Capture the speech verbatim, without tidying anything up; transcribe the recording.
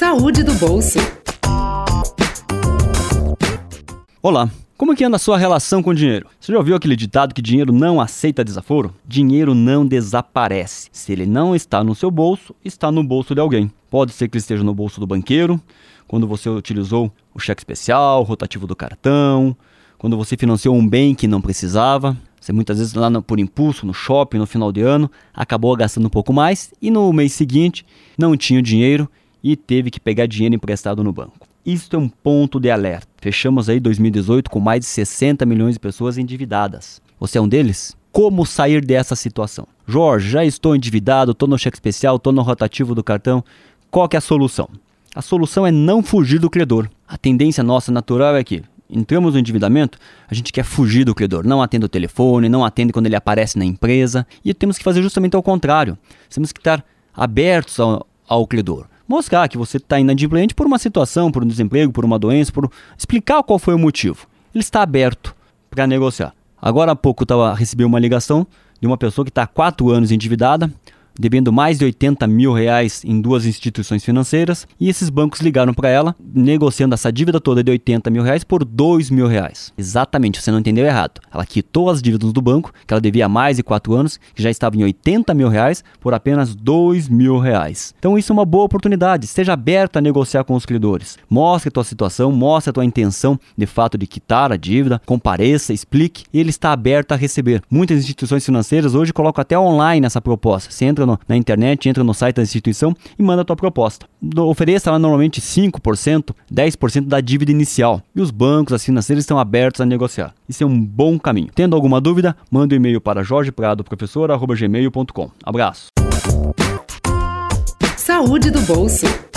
Saúde do bolso. Olá, como que anda a sua relação com o dinheiro? Você já ouviu aquele ditado que dinheiro não aceita desaforo? Dinheiro não desaparece. Se ele não está no seu bolso, está no bolso de alguém. Pode ser que ele esteja no bolso do banqueiro, quando você utilizou o cheque especial, o rotativo do cartão, quando você financiou um bem que não precisava. Você muitas vezes lá no, por impulso, no shopping, no final de ano, acabou gastando um pouco mais e no mês seguinte não tinha dinheiro e teve que pegar dinheiro emprestado no banco. Isso é um ponto de alerta. Fechamos aí dois mil e dezoito com mais de sessenta milhões de pessoas endividadas. Você é um deles? Como sair dessa situação? Jorge, já estou endividado, estou no cheque especial, estou no rotativo do cartão. Qual que é a solução? A solução é não fugir do credor. A tendência nossa natural é que entramos no endividamento, a gente quer fugir do credor, não atende o telefone, não atende quando ele aparece na empresa, e temos que fazer justamente ao contrário. Temos que estar abertos ao, ao credor. Mostrar que você está inadimplente por uma situação, por um desemprego, por uma doença, por explicar qual foi o motivo. Ele está aberto para negociar. Agora há pouco eu recebi uma ligação de uma pessoa que está há quatro anos endividada, devendo mais de oitenta mil reais em duas instituições financeiras, e esses bancos ligaram para ela, negociando essa dívida toda de oitenta mil reais por dois mil reais. Exatamente, você não entendeu errado. Ela quitou as dívidas do banco, que ela devia há mais de quatro anos, que já estava em oitenta mil reais, por apenas dois mil reais. Então isso é uma boa oportunidade, esteja aberto a negociar com os credores. Mostre a tua situação, mostre a tua intenção de fato de quitar a dívida, compareça, explique, e ele está aberto a receber. Muitas instituições financeiras hoje colocam até online essa proposta. Você entra no, na internet, entra no site da instituição e manda a tua proposta. Ofereça lá normalmente cinco por cento, dez por cento da dívida inicial. E os bancos, as financeiras estão abertos a negociar. Isso é um bom caminho. Tendo alguma dúvida, manda um e-mail para jorge prado professor arroba gmail ponto com. Abraço. Saúde do bolso.